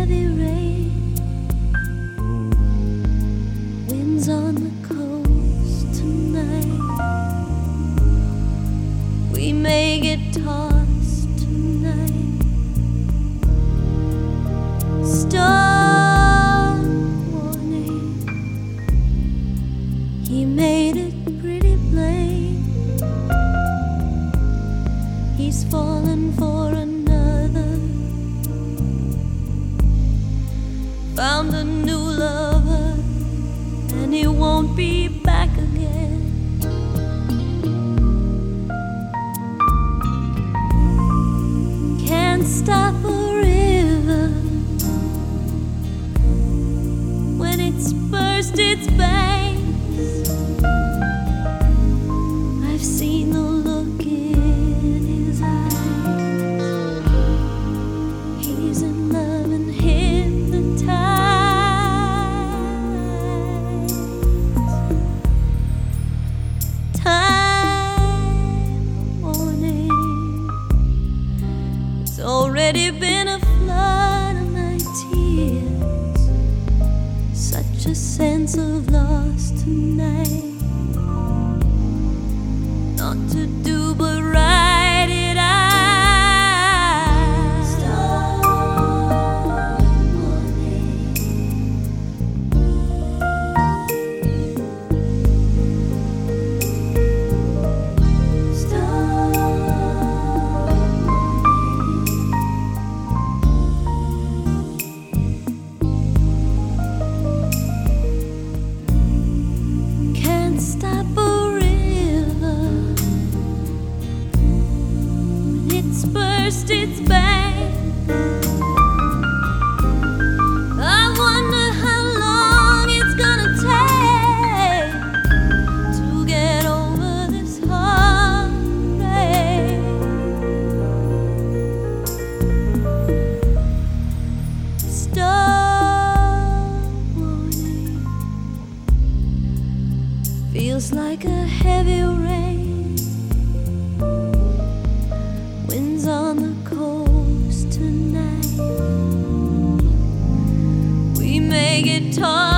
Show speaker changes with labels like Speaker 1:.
Speaker 1: heavy rain, winds on the coast tonight. We may get tossed tonight. Storm warning, he made it pretty plain. He's fallen for another, found a new lover, and he won't be back again. Can't stop a river when it's burst its banks. I've seen the look in his eyes. He's in love and hypnotized. Time warning, it's already been a flood of my tears. Such a sense of loss tonight. Not to do but write it out. Storm warning, storm warning. Can't stop a river, it's burst its banks. I wonder how long it's gonna take to get over this heartbreak. Storm warning, feels like a heavy rain, winds on the coast tonight. We may get tossed